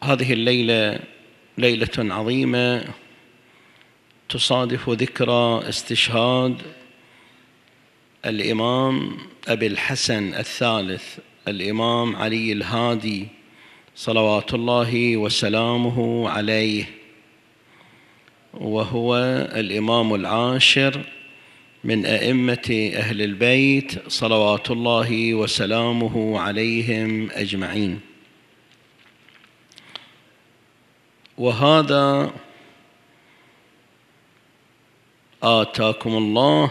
هذه الليلة ليلة عظيمة تصادف ذكرى استشهاد الإمام أبي الحسن الثالث الإمام علي الهادي صلوات الله وسلامه عليه، وهو الإمام العاشر من أئمة أهل البيت صلوات الله وسلامه عليهم أجمعين. وهذا آتاكم الله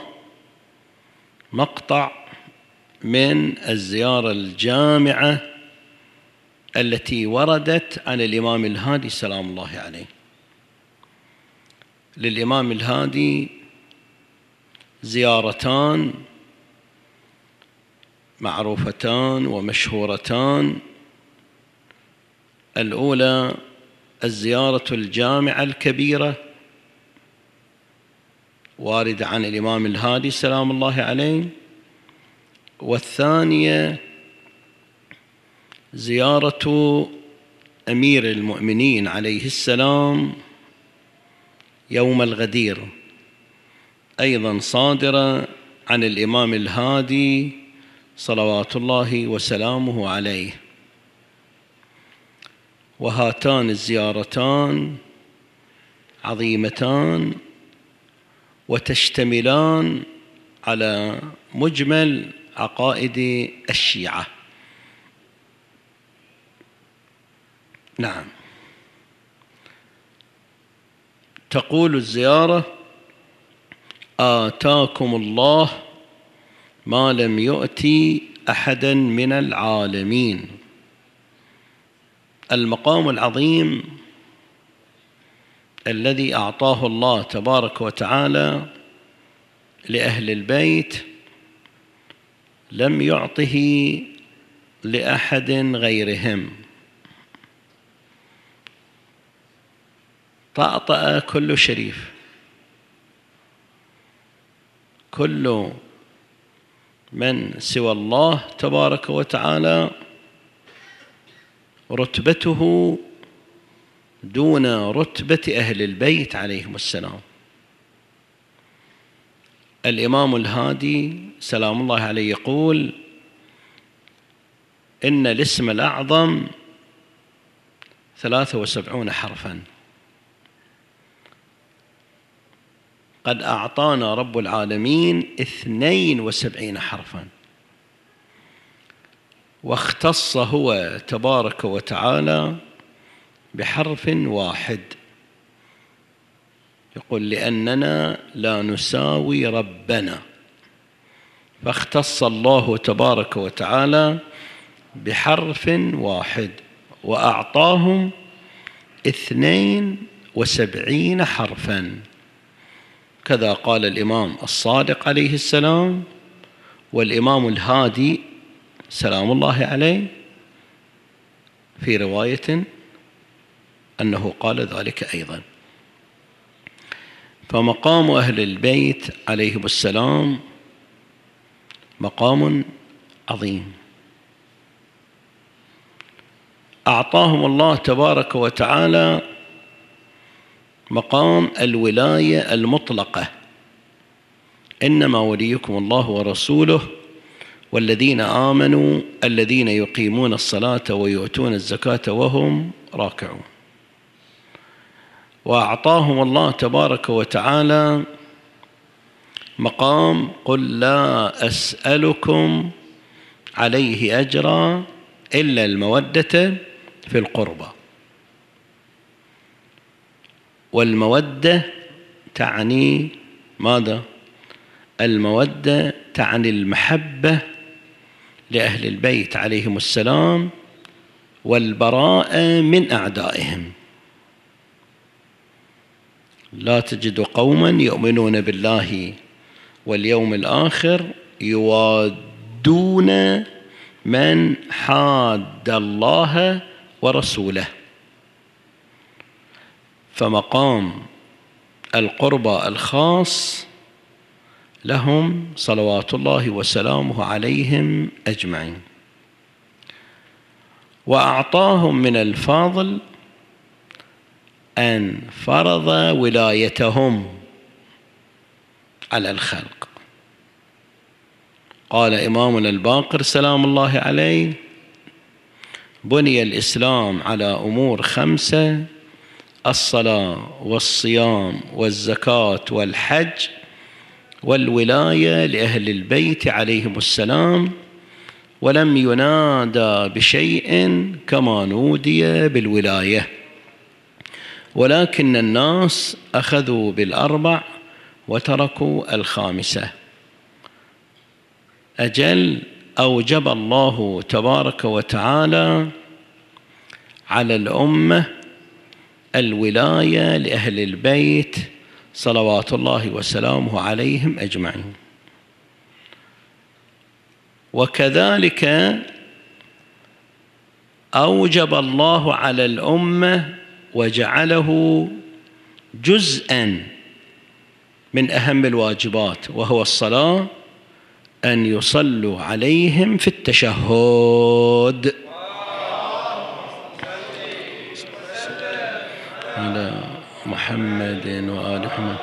مقطع من الزيارة الجامعة التي وردت عن الإمام الهادي سلام الله عليه. للإمام الهادي زيارتان معروفتان ومشهورتان. الأولى الزيارة الجامعة الكبيرة واردة عن الإمام الهادي سلام الله عليه، والثانية زيارة أمير المؤمنين عليه السلام يوم الغدير، أيضا صادرة عن الإمام الهادي صلوات الله وسلامه عليه. وهاتان الزيارتان عظيمتان وتشتملان على مجمل عقائد الشيعة. نعم، تقول الزيارة: آتاكم الله ما لم يؤتي أحدا من العالمين. المقام العظيم الذي أعطاه الله تبارك وتعالى لأهل البيت لم يعطه لأحد غيرهم. طأطأ كل شريف، كل من سوى الله تبارك وتعالى رتبته دون رتبة أهل البيت عليهم السلام. الإمام الهادي سلام الله عليه يقول: إن الاسم الأعظم 73 حرفا، قد أعطانا رب العالمين 72 حرفا، واختص هو تبارك وتعالى بحرف واحد. يقول: لأننا لا نساوي ربنا، فاختص الله تبارك وتعالى بحرف واحد وأعطاهم 72 حرفا. كذا قال الإمام الصادق عليه السلام، والإمام الهادي سلام الله عليه في رواية أنه قال ذلك أيضا. فمقام أهل البيت عليهم السلام مقام عظيم، أعطاهم الله تبارك وتعالى مقام الولاية المطلقة: إنما وليكم الله ورسوله والذين آمنوا الذين يقيمون الصلاة ويؤتون الزكاة وهم راكعون. وأعطاهم الله تبارك وتعالى مقام: قل لا أسألكم عليه أجرا إلا المودة في القربى. والمودة تعني ماذا؟ المودة تعني المحبة لأهل البيت عليهم السلام والبراءة من أعدائهم. لا تجد قوما يؤمنون بالله واليوم الآخر يوادون من حاد الله ورسوله. فمقام القربى الخاص لهم صلوات الله وسلامه عليهم أجمعين. وأعطاهم من الفاضل أن فرض ولايتهم على الخلق. قال إمامنا الباقر سلام الله عليه: بني الإسلام على أمور 5: الصلاة والصيام والزكاة والحج والولاية لأهل البيت عليهم السلام، ولم ينادى بشيء كما نودي بالولاية، ولكن الناس أخذوا بالأربع وتركوا الخامسة. أجل أوجب الله تبارك وتعالى على الأمة الولاية لأهل البيت صلوات الله وسلامه عليهم أجمعين. وكذلك أوجب الله على الأمة وجعله جزءا من أهم الواجبات، وهو الصلاة، أن يصلوا عليهم في التشهد. على محمد وآل محمد.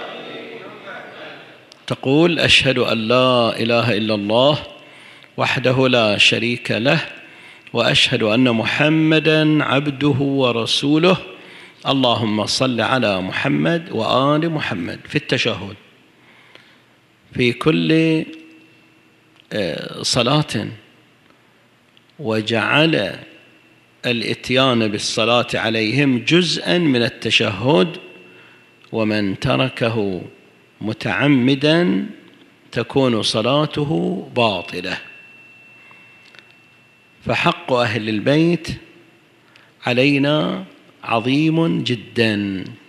تقول: أشهد أن لا إله إلا الله وحده لا شريك له، وأشهد أن محمدا عبده ورسوله، اللهم صل على محمد وآل محمد، في التشهد في كل صلاة. وجعل الإتيان بالصلاة عليهم جزءا من التشهد، ومن تركه متعمدا تكون صلاته باطلة. فحق أهل البيت علينا عظيم جدا.